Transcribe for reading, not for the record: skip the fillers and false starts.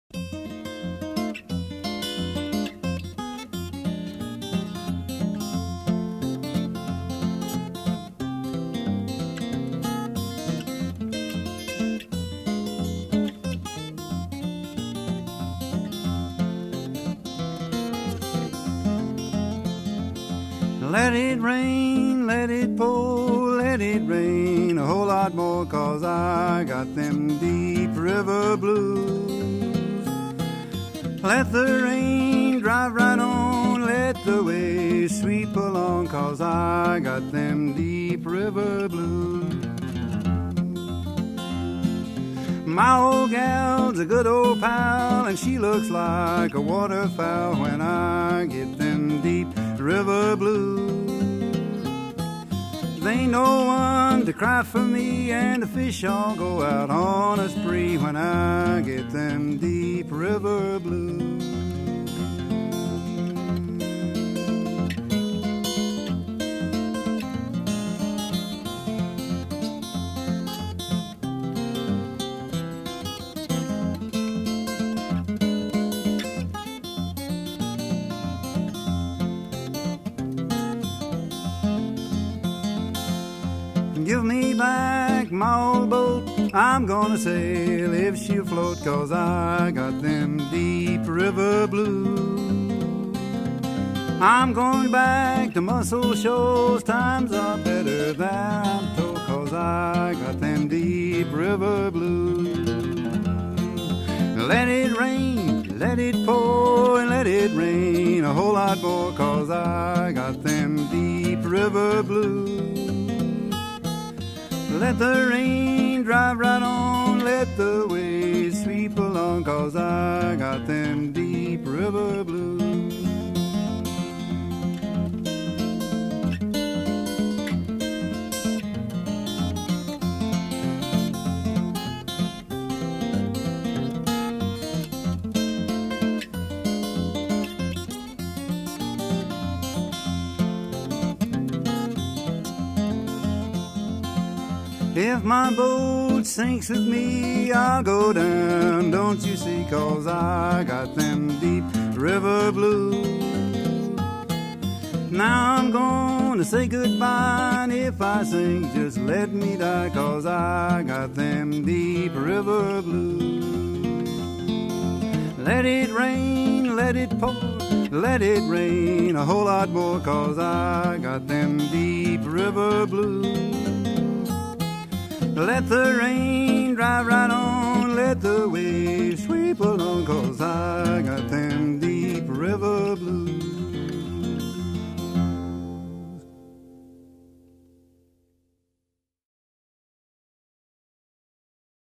Let it rain, let it pour, let it rain a whole lot more, 'cause I got them deep river blues. Let the rain drive right on, let the waves sweep along, 'cause I got them deep river blues. My old gal's a good old pal, and she looks like a waterfowl when I get them deep river blues. There ain't no one to cry for me, and the fish all go out on a spree when I get them deep river blues. Give me back my old boat, I'm gonna sail if she'll float, 'cause I got them deep river blues. I'm going back to Muscle Shoals, times are better there I'm told, 'cause I got them deep river blues. Let it rain, let it pour, and let it rain a whole lot more, 'cause I got them deep river blues. Let the rain drive right on, let the waves sweep along, 'cause I got them deep river blues. If my boat sinks with me, I'll go down, don't you see, 'cause I got them deep river blues. Now I'm gonna say goodbye, and if I sink, just let me die, 'cause I got them deep river blues. Let it rain, let it pour, let it rain a whole lot more, 'cause I got them deep river blues. Let the rain drive right on, let the waves sweep along,